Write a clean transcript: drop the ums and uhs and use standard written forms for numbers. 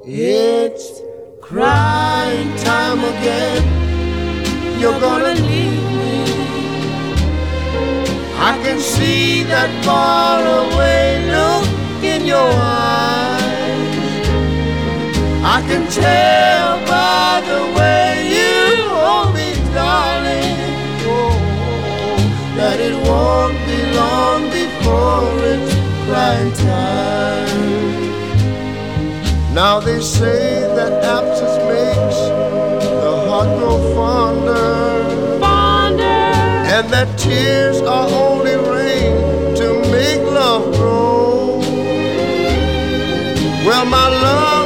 It's crying time again. You're gonna leave me. I can see that far away look in your eyes. I can tell by the way you hold me, darling, oh, that it won't be long before it's crying time. Now they say that absence makes the heart grow fonder, and that tears are only rain to make love grow. Well, my love